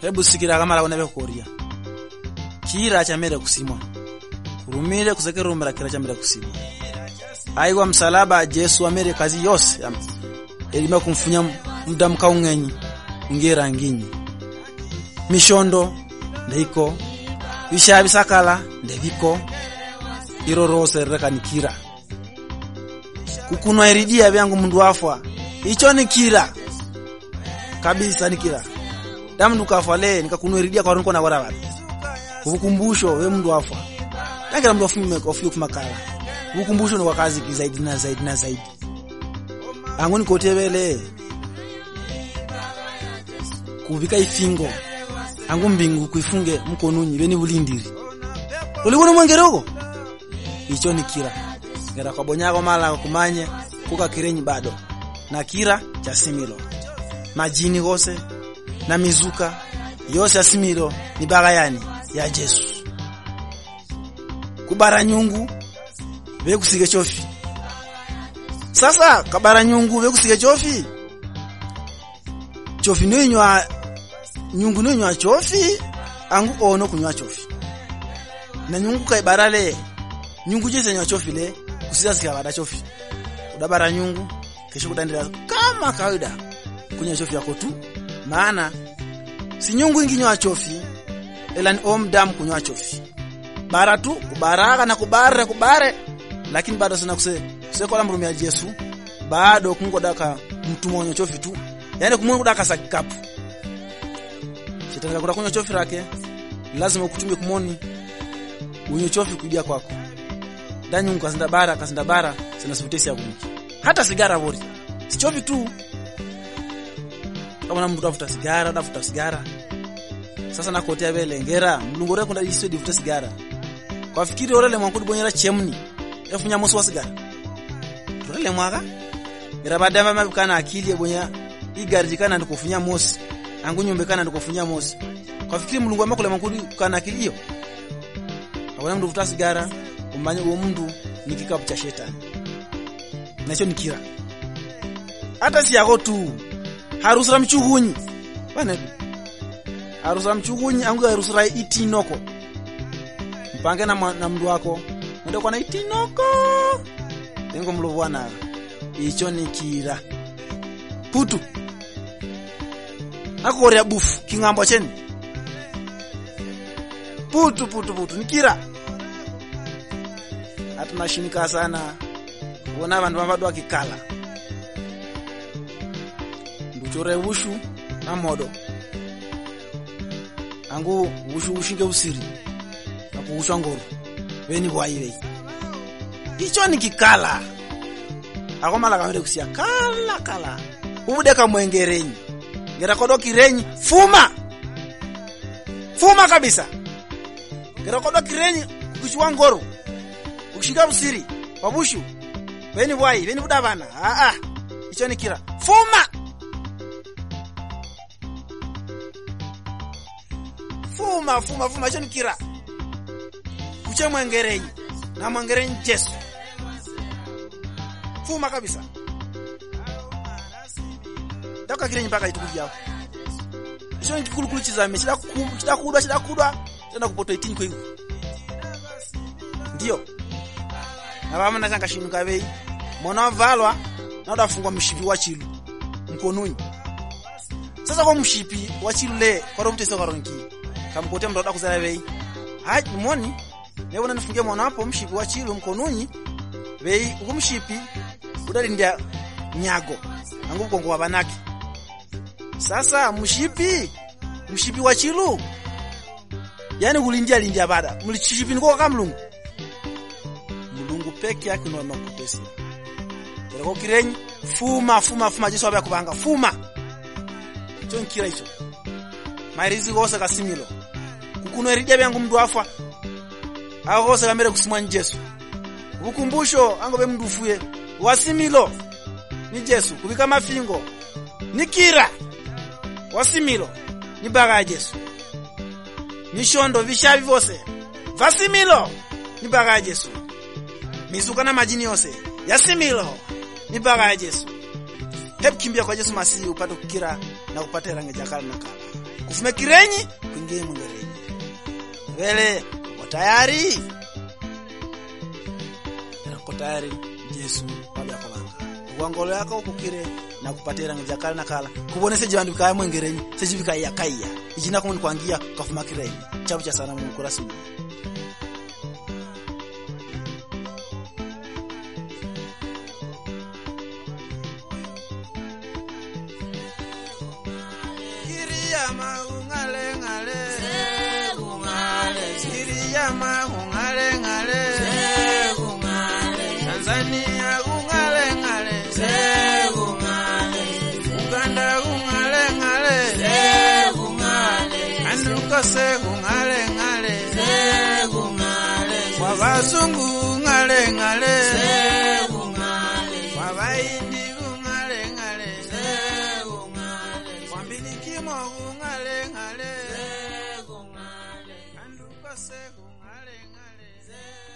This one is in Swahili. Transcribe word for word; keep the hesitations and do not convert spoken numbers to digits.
hebu sikira kama la kunabe kukoria kira chamera kusimwa urumire kuzekera rumira kira chamera kusimwa aiwa msalaba Yesu amere kazi yose elima kumfunya muda mkaungenyi ngera nginyi mishondo ndiko bishabi sakala ndebiko irorose rekanikira kukunwa iridia byangu mundu wafwa icho ni kira kabisa nikira damu ndukafale nikakunwa iridia kwa runko na wala wapi ukumbusho we mundu wafwa tangira mundu wafume kofi kumakala ukumbusho ni wakazi zaidi na zaidi na zaidi angoni kotebele kubika ifingo angu mbingu kuifunge mkonunyi beni bulindiri ulikuna mwangeroko icho ni kira ngera kabonyako mala kumanye kuka kirenyi bado na kira cha similo majini gose na mizuka yose ya similo ni bagayani ya Yesu kubara nyungu be kusige chofi sasa kabara nyungu be kusige chofi chofi ninywa nyungu ninywa chofi angu ono kunywa chofi na nyungu kaibarale nyungu jese nywa chofi le kusiza sikabada chofi udabara nyungu kesho kutandira kama kawaida kunywa chofi yako tu maana si nyungu inginywa chofi ela ni omdam kunywa chofi bara tu kubaraka na kubare kubare lakini bado sana kuse seko la mrumia Yesu bado kungodaka mtumonyo chofi tu yani kumungu daka sakikapu shetani kula kunywa chofi rake lazima ukutumie kumoni unyo chofi kudia kwako danyu kazinda bara kazinda bara sina sutesi ya kumiki hata sigara bori si chofi tu kama mtu afuta sigara afuta sigara sasa nakotea vele ngera mlungore kunda iso difuta sigara kwa fikiri orele mwankudi bonyera chemni efunya moso wa sigara orele mwaga ngera badama mabikana akili bonya igarjikana ndikufunya mosi angu nyumbe kana ndikufunya mosi kwa fikiri mlungu amakule mwankudi kana akili hiyo abona mtu afuta sigara umanye uwo mundu ni kikapu cha shetani nacho ni kira hata si yako tu harusura mchugunyi bana harusura mchugunyi angu harusura itinoko mpange na, na mndu wako ndio kwa na itinoko dengo mlovwana icho ni kira putu akore ya bufu kingambo cheni putu putu putu ni kira atunashinika sana kuona abantu bambadu akikala nduchore ushu na modo angu ushu ushinge usiri na kuushwa ngoro beni bwaile icho ni kikala akomala kamere kusia kala kala ubude kamwengerenyi ngera kodoki renyi fuma fuma kabisa ngera kodoki renyi kuchwa ngoro ukishika usiri babushu beni bwai beni budabana a a icho ni kira fuma fuma fuma fuma icho ni kira kuche mwengerenyi na mwengerenyi Yesu fuma kabisa daka kirenyi mpaka itukujia icho ni kikulu kulichizame chida chida kudwa chida kudwa tena kupoto itini kwa hiyo ndio na bama na changa shinuka bei mwana valwa na udafungwa mshipi wa chilu mkonuni sasa kwa mshipi wa chilu le kwa roho mteso karonki kamkotea mtoto kuzala bei haji moni leo unanifungia mwana hapo mshipi wa chilu mkonuni bei ukumshipi udalindia nyago angu kongo wa banaki sasa mshipi mshipi wa chilu yani kulindia lindia bada mlishipi niko kama mlungu mulungu peke yake no makutesi ereko kirenyi fuma fuma fuma Yesu abya kubanga fuma icho nkira icho mairizi gose kasimilo kukuno eridia byangu mndu afa agose kamere kusimwa Yesu ukumbusho angobe mndu ufuye wasimilo ni Yesu kubika mafingo nikira wasimilo ni baga Yesu nishondo vishavi vose vasimilo ni baga Yesu mizuka na majini yose yasimilo ni baga Yesu hebu kimbia kwa Yesu Masihi upate kukira na upate rangi jakala na kala kufume kirenyi kuingie mungerenyi. Vele uko tayari? Uko tayari? Yesu baba yako banga. Uangolo yako ukukire na kupatira ngijakala na kala. Kubonese jibandu kaya mungerenyi, sejibika ya kaya. Ijina kumuni kuangia kafuma kirenyi. Chabu cha sana mungu rasmi. Kiriyama ungale ngale segungale Kiriyama ungale ngale segungale Tanzania ungale ngale segungale Uganda ungale ngale segungale Anuka segungale ngale segungale Wabazungu ngale ngale segungale Wabaindi ungale ngale segungale Wambilikimo ungale ngale segungale Anduka segungale ngale